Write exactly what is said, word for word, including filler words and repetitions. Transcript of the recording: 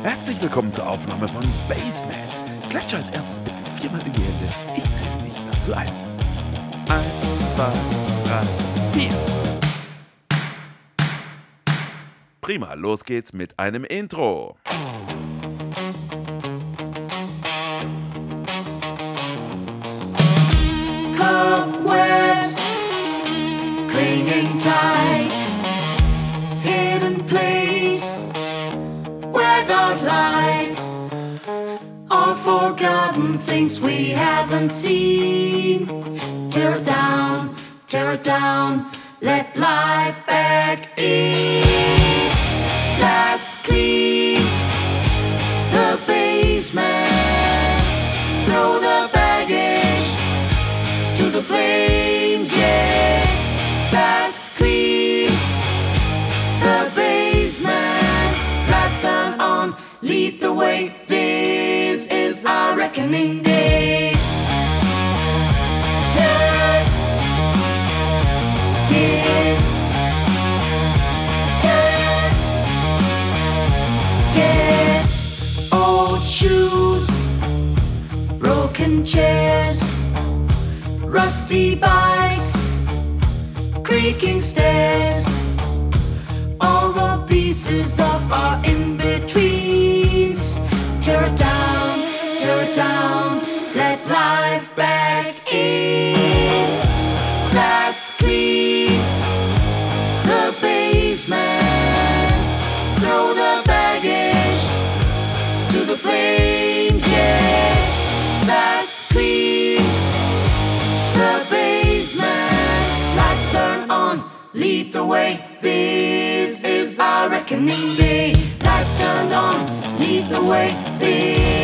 Herzlich willkommen zur Aufnahme von Basement. Klatsche als erstes bitte viermal in die Hände. Ich zähle dich dazu ein. Eins, zwei, drei, vier. Prima, los geht's mit einem Intro. Cobwebs clinging tight, hidden place without light, all forgotten things we haven't seen. Tear it down, tear it down, let life back in. Let's clean the basement, throw the baggage to the flames, yeah. Let's clean the basement, let's turn on, lead the way. This is our reckoning day. Yeah. Yeah. Yeah. Yeah. Old shoes, broken chairs, rusty bikes, creaking stairs, all the pieces of our in-betweens. Tear it down, tear it down, let life back in. Let's clean the basement, throw the baggage to the flames, yeah. Let's clean the basement, lights turn on, lead the way. This is our reckoning day. Lights turned on, lead the way. This